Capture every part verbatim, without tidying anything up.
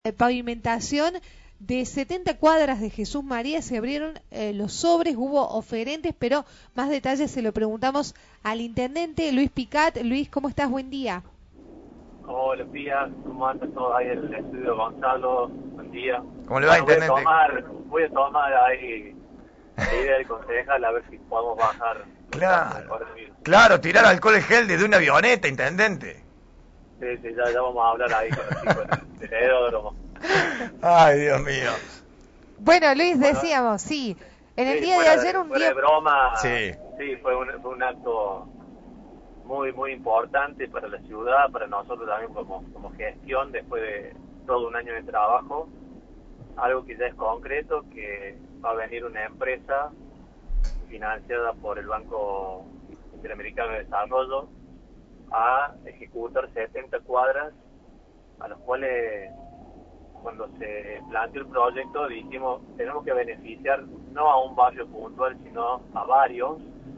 de pavimentación de setenta cuadras de Jesús María. Se abrieron eh, los sobres, hubo oferentes, pero más detalles se lo preguntamos al intendente Luis Picat. Luis, ¿cómo estás? Buen día. Hola, días, ¿cómo anda todo ahí en el estudio, Gonzalo? Buen día. ¿Cómo le va, bueno, intendente? Voy a tomar, voy a tomar ahí la idea del concejal a ver si podemos bajar. Claro, claro, tirar alcohol en gel desde una avioneta, intendente. Sí, sí, ya, ya vamos a hablar ahí con los chicos del, del aeródromo. Ay, Dios mío. Bueno, Luis, Bueno, decíamos, sí, en el sí, día de fuera ayer un fuera día... de broma, Sí. sí, fue un, fue un acto muy, muy importante para la ciudad, para nosotros también como, como gestión, después de todo un año de trabajo. Algo que ya es concreto, que va a venir una empresa financiada por el Banco Interamericano de Desarrollo a ejecutar setenta cuadras, a los cuales cuando se planteó el proyecto dijimos tenemos que beneficiar no a un barrio puntual sino a varios,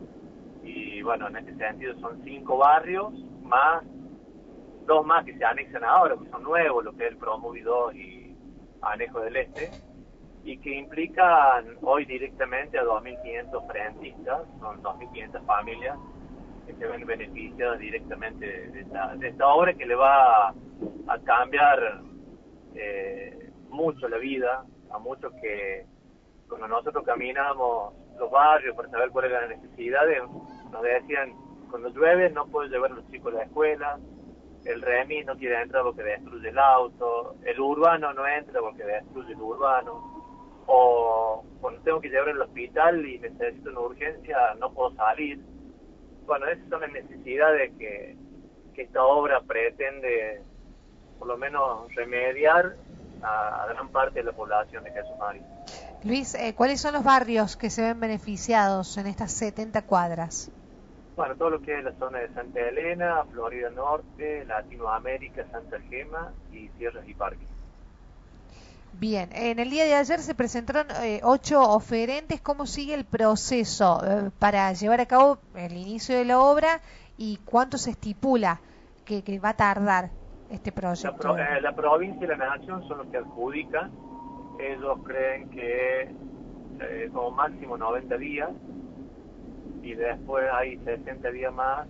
y bueno, en este sentido son cinco barrios más dos más que se anexan ahora, que son nuevos, lo que es el Promovido y Anejo del Este, y que implican hoy directamente a dos mil quinientos frentistas, son dos mil quinientas familias que se ven beneficiadas directamente de esta, de esta obra, que le va a, a cambiar eh, mucho la vida a muchos que cuando nosotros caminamos los barrios para saber cuáles eran las necesidades, nos decían: cuando llueve no puedo llevar a los chicos a la escuela, el remis no quiere entrar porque destruye el auto, el urbano no entra porque destruye el urbano, o cuando tengo que llevar al hospital y necesito una urgencia no puedo salir. Bueno, esas son las necesidades que, que esta obra pretende por lo menos remediar a, a gran parte de la población de Jesús María. Luis, eh, ¿cuáles son los barrios que se ven beneficiados en estas setenta cuadras? Bueno, todo lo que es la zona de Santa Elena, Florida Norte, Latinoamérica, Santa Gema y Sierras y Parques. Bien, en el día de ayer se presentaron eh, ocho oferentes. ¿Cómo sigue el proceso eh, para llevar a cabo el inicio de la obra y cuánto se estipula que, que va a tardar este proyecto? La, pro, eh, la provincia y la nación son los que adjudican. Ellos creen que eh, como máximo noventa días, y después hay sesenta días más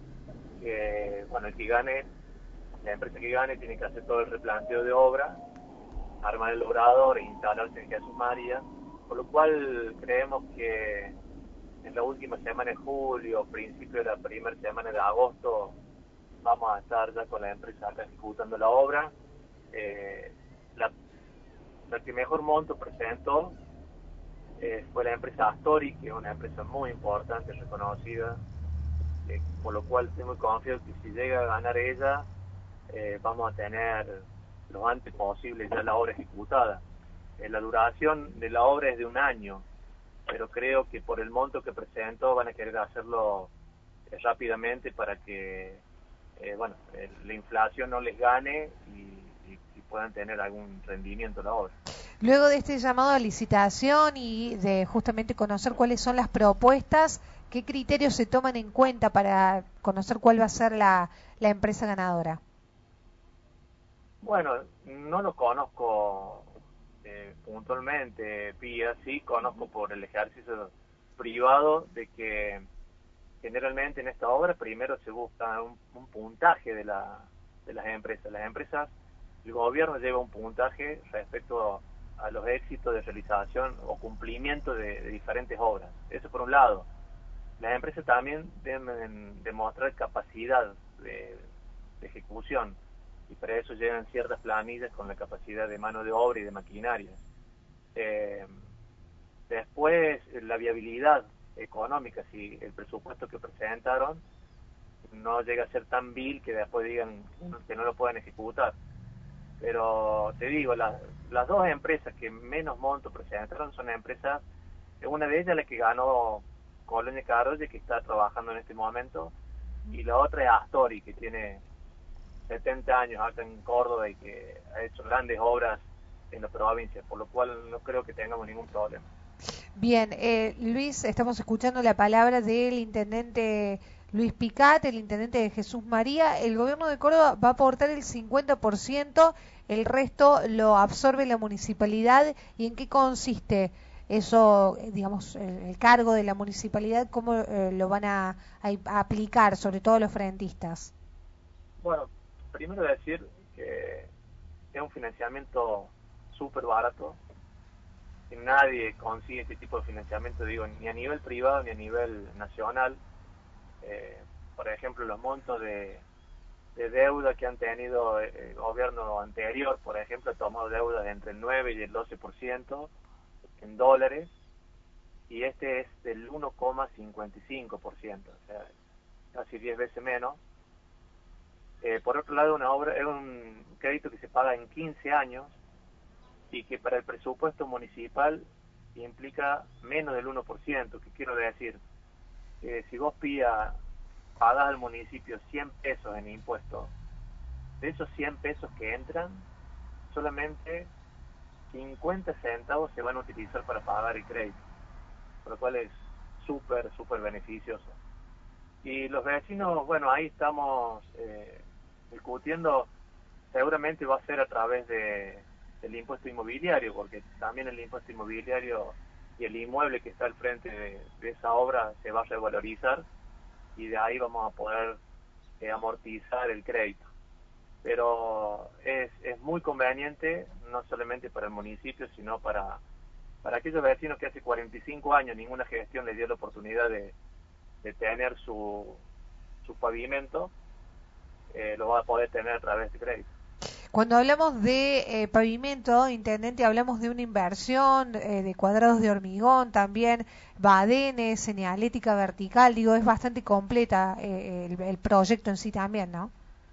que, bueno, el que gane, la empresa que gane tiene que hacer todo el replanteo de obra, armar el obrador e instalarse en Jesús María, por lo cual creemos que en la última semana de julio, principio de la primera semana de agosto, vamos a estar ya con la empresa acá ejecutando la obra. Eh, la, la que mejor monto presentó eh, fue la empresa Astori, que es una empresa muy importante, reconocida, eh, por lo cual estoy muy confiado que si llega a ganar ella, eh, vamos a tener lo antes posible ya la obra ejecutada. Eh, la duración de la obra es de un año, pero creo que por el monto que presentó van a querer hacerlo eh, rápidamente para que eh, bueno, eh, la inflación no les gane y, y, y puedan tener algún rendimiento en la obra. Luego de este llamado a licitación y de justamente conocer cuáles son las propuestas, ¿qué criterios se toman en cuenta para conocer cuál va a ser la, la empresa ganadora? Bueno, no lo conozco eh, puntualmente, Pía, sí conozco por el ejercicio privado de que generalmente en esta obra primero se busca un, un puntaje de, la, de las empresas. Las empresas, el gobierno lleva un puntaje respecto a, a los éxitos de realización o cumplimiento de, de diferentes obras. Eso por un lado. Las empresas también deben demostrar capacidad de, de ejecución, y para eso llegan ciertas planillas con la capacidad de mano de obra y de maquinaria. Eh, después, la viabilidad económica, si el presupuesto que presentaron no llega a ser tan vil que después digan que no lo pueden ejecutar. Pero te digo, la, las dos empresas que menos monto presentaron son empresas, una de ellas la que ganó Colonia Carolle, que está trabajando en este momento, y la otra es Astori, que tiene setenta años acá en Córdoba y que ha hecho grandes obras en la provincia, por lo cual no creo que tengamos ningún problema. Bien, eh, Luis, estamos escuchando la palabra del intendente Luis Picat, el intendente de Jesús María. El gobierno de Córdoba va a aportar el cincuenta por ciento, el resto lo absorbe la municipalidad. ¿Y en qué consiste eso, eh, digamos, el, el cargo de la municipalidad? ¿Cómo eh, lo van a, a, a aplicar, sobre todo los frentistas? Bueno, primero decir que es un financiamiento súper barato. Que nadie consigue este tipo de financiamiento, digo, ni a nivel privado ni a nivel nacional. Eh, por ejemplo, los montos de, de deuda que han tenido el gobierno anterior, por ejemplo, ha tomado deuda de entre el nueve y el doce por ciento en dólares, y este es del uno coma cincuenta y cinco por ciento, o sea, casi diez veces menos. Eh, por otro lado, una obra es un crédito que se paga en quince años y que para el presupuesto municipal implica menos del uno por ciento. ¿Qué quiero decir? Eh, si vos pía, pagás al municipio cien pesos en impuestos, de esos cien pesos que entran, solamente cincuenta centavos se van a utilizar para pagar el crédito, por lo cual es súper, súper beneficioso. Y los vecinos, bueno, ahí estamos eh, discutiendo, seguramente va a ser a través de del impuesto inmobiliario, porque también el impuesto inmobiliario y el inmueble que está al frente de, de esa obra se va a revalorizar, y de ahí vamos a poder eh, amortizar el crédito. Pero es, es muy conveniente, no solamente para el municipio, sino para, para aquellos vecinos que hace cuarenta y cinco años ninguna gestión les dio la oportunidad de, de tener su, su pavimento, eh, lo va a poder tener a través de crédito. Cuando hablamos de eh, pavimento, intendente, hablamos de una inversión eh, de cuadrados de hormigón, también badenes, señalética vertical, digo, es bastante completa eh, el, el proyecto en sí también, ¿no?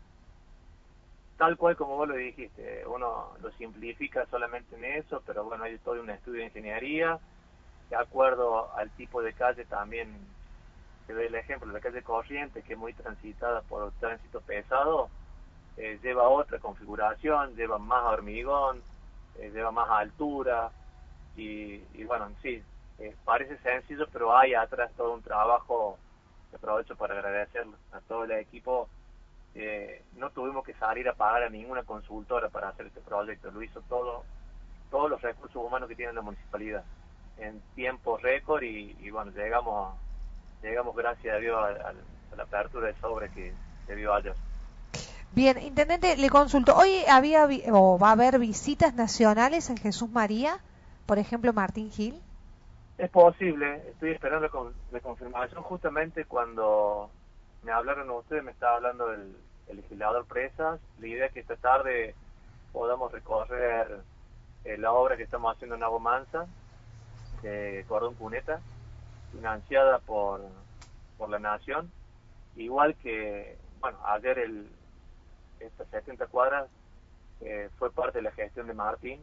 Tal cual como vos lo dijiste, uno lo simplifica solamente en eso, pero bueno, hay todo un estudio de ingeniería, de acuerdo al tipo de calle también. Te doy el ejemplo, la calle Corrientes, que es muy transitada por tránsito pesado, eh, lleva otra configuración, lleva más hormigón, eh, lleva más altura, y, y bueno, sí, eh, parece sencillo, pero hay atrás todo un trabajo que aprovecho para agradecerlo a todo el equipo. Eh, no tuvimos que salir a pagar a ninguna consultora para hacer este proyecto, lo hizo todo, todos los recursos humanos que tiene la municipalidad, en tiempo récord, y, y bueno, llegamos, llegamos gracias a Dios a, a, a la apertura de sobre que se dio ayer. Bien, intendente, le consulto, ¿hoy había vi- o va a haber visitas nacionales en Jesús María? Por ejemplo, Martín Gil. Es posible, estoy esperando con, de confirmación. Justamente cuando me hablaron ustedes, me estaba hablando el, el legislador Presas. La idea es que esta tarde podamos recorrer eh, la obra que estamos haciendo en Agua Mansa, de Cordón Cuneta, financiada por, por la Nación. Igual que, bueno, ayer el, estas setenta cuadras eh, fue parte de la gestión de Martín,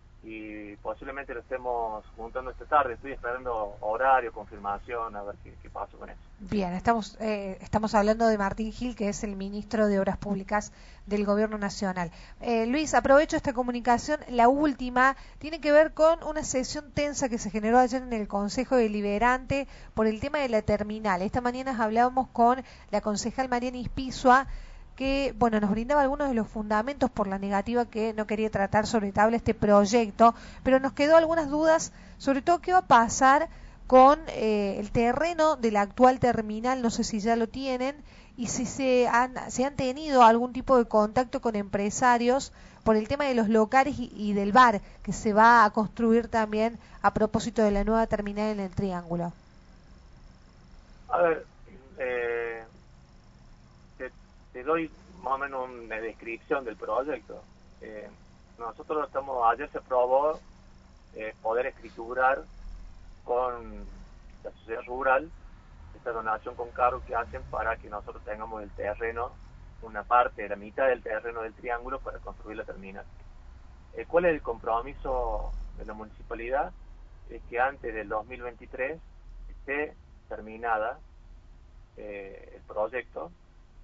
y posiblemente lo estemos juntando esta tarde. Estoy esperando horario, confirmación, a ver qué, qué pasa con eso. Bien, estamos eh, estamos hablando de Martín Gil, que es el ministro de Obras Públicas del Gobierno Nacional. Eh, Luis, aprovecho esta comunicación. La última tiene que ver con una sesión tensa que se generó ayer en el Consejo Deliberante por el tema de la terminal. Esta mañana hablábamos con la concejal Mariana Ispizua, que bueno, nos brindaba algunos de los fundamentos por la negativa que no quería tratar sobre tabla este proyecto, pero nos quedó algunas dudas, sobre todo qué va a pasar con eh, el terreno de la actual terminal, no sé si ya lo tienen, y si se han, se han tenido algún tipo de contacto con empresarios por el tema de los locales y, y del bar que se va a construir también a propósito de la nueva terminal en el Triángulo. A ver, eh, te, te doy más o menos una descripción del proyecto. Eh, nosotros estamos, ayer se aprobó eh, poder escriturar con la sociedad rural esta donación con cargo que hacen para que nosotros tengamos el terreno, una parte, la mitad del terreno del Triángulo para construir la terminal. Eh, ¿Cuál es el compromiso de la municipalidad? Es que antes del dos mil veintitrés esté terminada eh, el proyecto,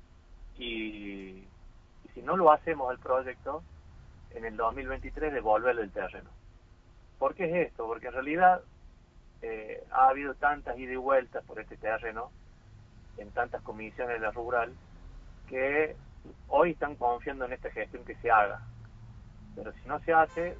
y, y si no lo hacemos el proyecto, en el dos mil veintitrés devolverle el terreno. ¿Por qué es esto? Porque en realidad eh, ha habido tantas idas y vueltas por este terreno en tantas comisiones de la rural que hoy están confiando en esta gestión que se haga. Pero si no se hace,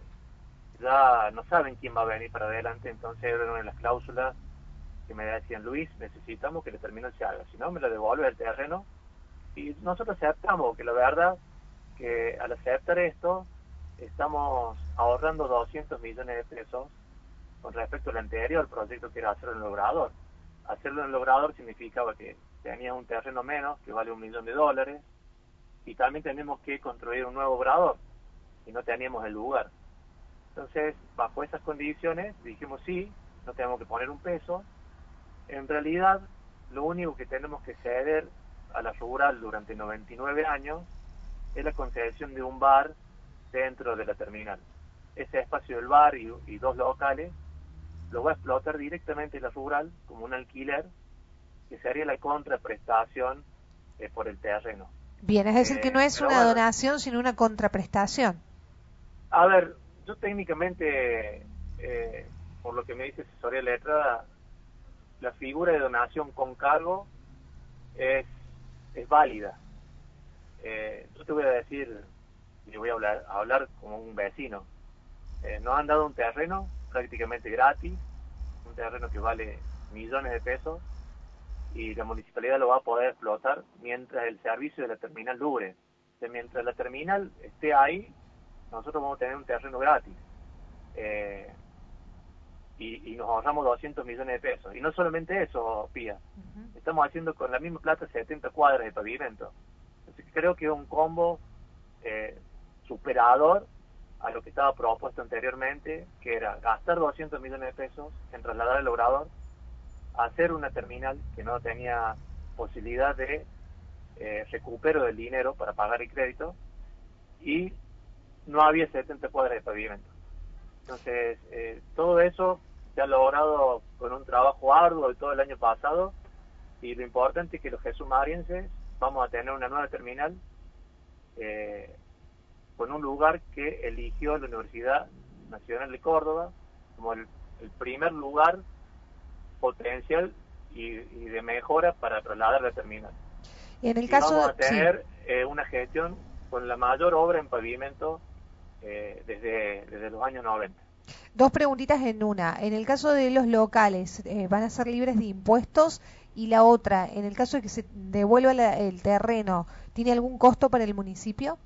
ya no saben quién va a venir para adelante, entonces era una de las cláusulas que me decían, Luis, necesitamos que el terminal se haga, si no me lo devuelve el terreno, y nosotros aceptamos, que la verdad que al aceptar esto, estamos ahorrando doscientos millones de pesos con respecto al anterior proyecto que era hacerlo en el Obrador. Hacerlo en el Obrador significaba que tenías un terreno menos, que vale un millón de dólares, y también tenemos que construir un nuevo Obrador, y no teníamos el lugar. Entonces, bajo esas condiciones, dijimos sí, no tenemos que poner un peso. En realidad, lo único que tenemos que ceder a la rural durante noventa y nueve años es la concesión de un bar dentro de la terminal. Ese espacio del bar y, y dos locales lo va a explotar directamente la rural como un alquiler, que sería la contraprestación eh, por el terreno. Bien, es decir, que no Eh, es pero una bueno, donación, sino una contraprestación. a ver, yo técnicamente, eh, por lo que me dice asesoría letrada, la figura de donación con cargo es, es válida. Eh, yo te voy a decir, y voy a hablar, a hablar como un vecino. Eh, nos han dado un terreno prácticamente gratis, un terreno que vale millones de pesos, y la municipalidad lo va a poder explotar mientras el servicio de la terminal dure. O sea, mientras la terminal esté ahí, nosotros vamos a tener un terreno gratis. Eh, y, y nos ahorramos doscientos millones de pesos. Y no solamente eso, Pía. Uh-huh. Estamos haciendo con la misma plata setenta cuadras de pavimento. Así que creo que es un combo eh, superador a lo que estaba propuesto anteriormente, que era gastar doscientos millones de pesos en trasladar el Obrador, hacer una terminal que no tenía posibilidad de eh, recupero del dinero para pagar el crédito, y no había setenta cuadras de pavimento. Entonces, eh, todo eso se ha logrado con un trabajo arduo de todo el año pasado, y lo importante es que los jesúsmarienses vamos a tener una nueva terminal eh, con un lugar que eligió la Universidad Nacional de Córdoba como el, el primer lugar potencial y, y de mejora para trasladar la terminal. Y en el y caso vamos a tener sí. eh, una gestión con la mayor obra en pavimento eh, desde, desde los años noventa. Dos preguntitas en una. En el caso de los locales, eh, ¿van a ser libres de impuestos? Y la otra, en el caso de que se devuelva la, el terreno, ¿tiene algún costo para el municipio?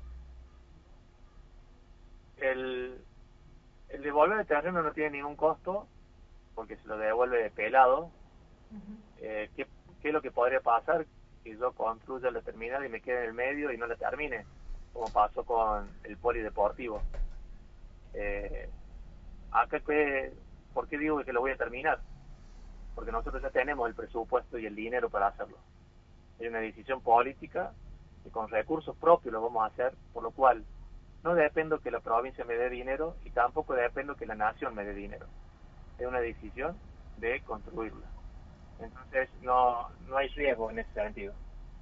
El, el devolver el terreno no tiene ningún costo, porque se lo devuelve de pelado. Uh-huh. eh, ¿qué, ¿Qué es lo que podría pasar? Que yo construya la terminal y me quede en el medio y no la termine, como pasó con el polideportivo. Eh, acá que, ¿por qué digo que lo voy a terminar? Porque nosotros ya tenemos el presupuesto y el dinero para hacerlo. Es una decisión política y con recursos propios lo vamos a hacer, por lo cual no dependo que la provincia me dé dinero y tampoco dependo que la nación me dé dinero. Es una decisión de construirla. Entonces no, no hay riesgo en ese sentido.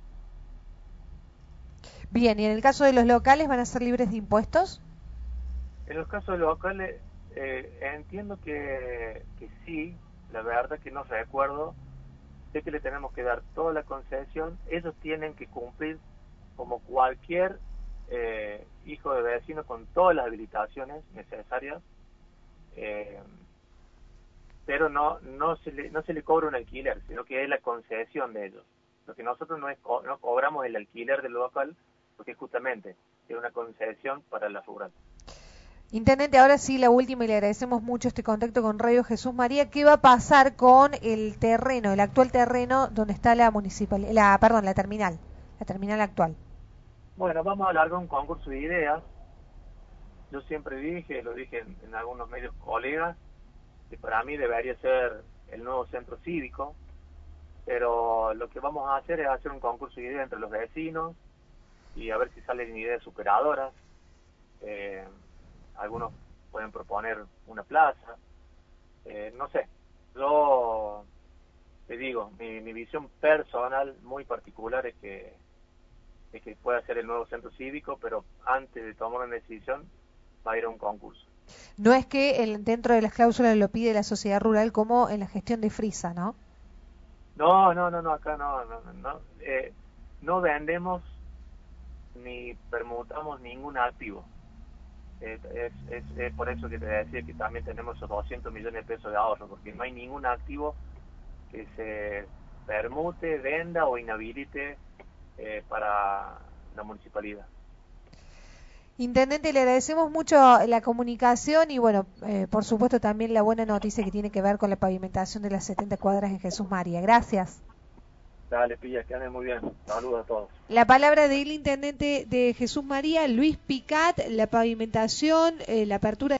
Bien, ¿y en el caso de los locales van a ser libres de impuestos? En los casos locales eh, entiendo que, que sí, la verdad que no recuerdo. Sé que le tenemos que dar toda la concesión. Ellos tienen que cumplir como cualquier eh, hijo de vecino con todas las habilitaciones necesarias, eh, pero no no se le no se le cobra un alquiler, sino que es la concesión de ellos. Lo que nosotros no es no cobramos el alquiler del local, porque justamente es una concesión para la rural. Intendente, ahora sí la última, y le agradecemos mucho este contacto con Radio Jesús María. ¿Qué va a pasar con el terreno, el actual terreno donde está la municipal, la perdón, la terminal, la terminal actual? Bueno, vamos a hablar de un concurso de ideas. Yo siempre dije, lo dije en, en algunos medios colegas, que para mí debería ser el nuevo centro cívico, pero lo que vamos a hacer es hacer un concurso de ideas entre los vecinos y a ver si salen ideas superadoras. Eh, algunos pueden proponer una plaza, eh, no sé, yo te digo, mi, mi visión personal muy particular es que, es que pueda ser el nuevo centro cívico, pero antes de tomar una decisión va a ir a un concurso. No es que el, dentro de las cláusulas lo pide la sociedad rural como en la gestión de Frisa, ¿no? No, no, no, no, acá no, no, no, no, eh, no vendemos ni permutamos ningún activo. Eh, es, es, es por eso que te decía que también tenemos esos doscientos millones de pesos de ahorro, porque no hay ningún activo que se permute, venda o inhabilite eh, para la municipalidad. Intendente, le agradecemos mucho la comunicación y bueno, eh, por supuesto también la buena noticia que tiene que ver con la pavimentación de las setenta cuadras en Jesús María. Gracias. Dale, Pilla, que anden muy bien. Saludos a todos. La palabra del intendente de Jesús María, Luis Picat, la pavimentación, eh, la apertura